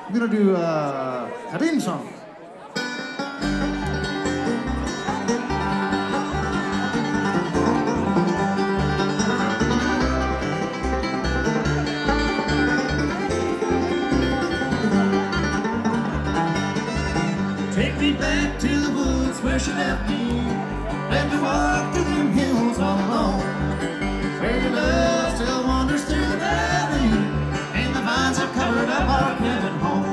I'm gonna do Karin song. Take me back to the woods where she left me. Let me walk through them hills all alone. Where your love still wanders through the valley, and the vines have covered up our cabin home.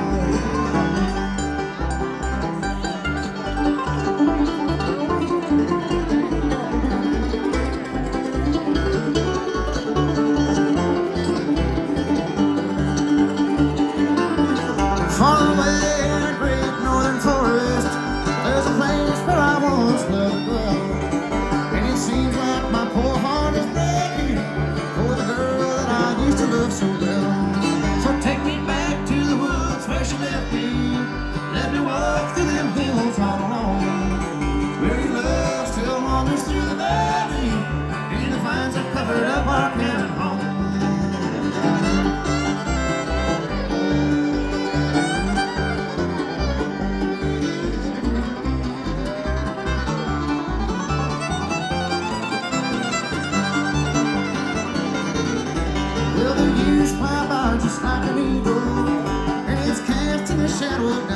Far away in a great northern forest, there's a place where I once loved to dwell. And it seems like my poor heart is breaking for the girl that I used to love so well. So take me back to the woods where she left me. Let me walk through them hills all alone. Where your love still wanders through the valley, and the vines have covered up our cabin home. Well, the years fly by just like an eagle, and it's cast in the shadow of